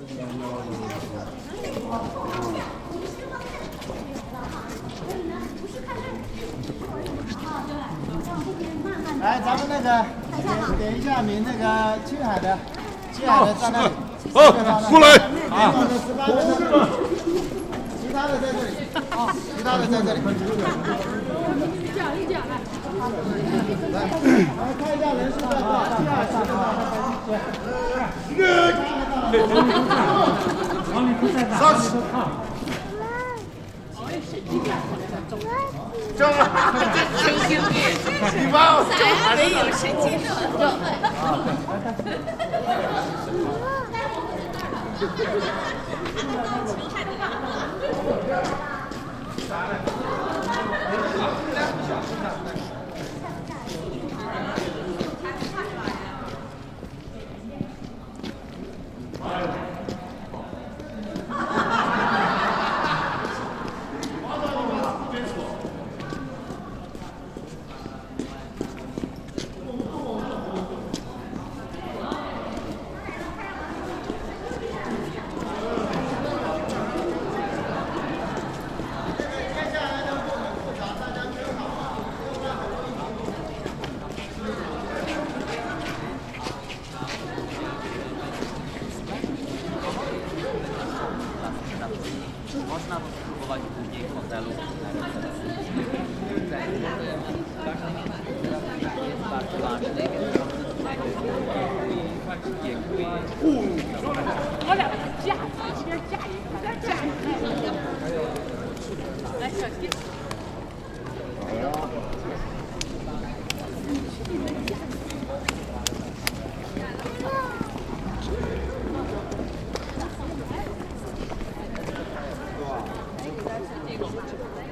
来，咱们那个点一下名，那个青海的在那里。 过来啊！ 其他的在这里，其他的在这里。来看一下人数在多少？2十。中了，这神经病！你把我还没有神经 Można spróbować później hotelu. Jest bardzo ważny, więc dziękuję. 我俩架，一边架一个，再架一个。来，小心。 这个。